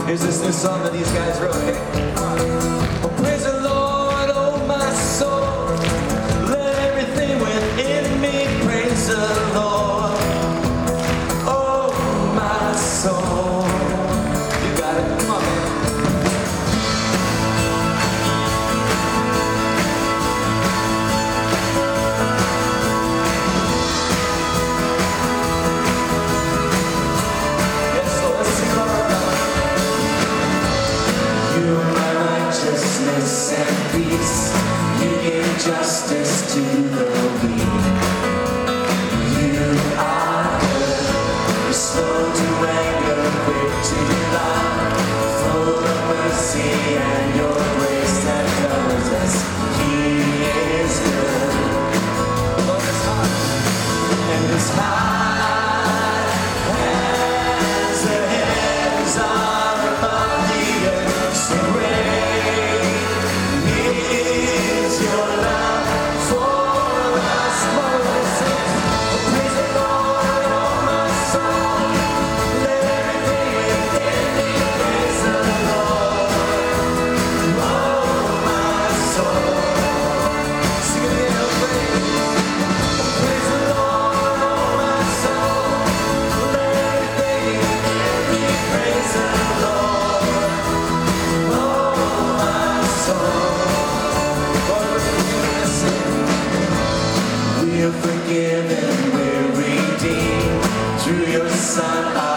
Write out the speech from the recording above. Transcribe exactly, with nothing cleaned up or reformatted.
Here's this new song that these guys wrote. Oh, praise the Lord, oh my soul. Let everything within me praise the Lord. Oh my soul. You got it. Come on, man. Righteousness and peace, you give justice to the weak. You are good, you're slow to anger, quick to love, full of mercy and your grace that covers us. He is good. Love is high, and his high as the heavens are above the earth. So great we're forgiven, we're redeemed through your Son.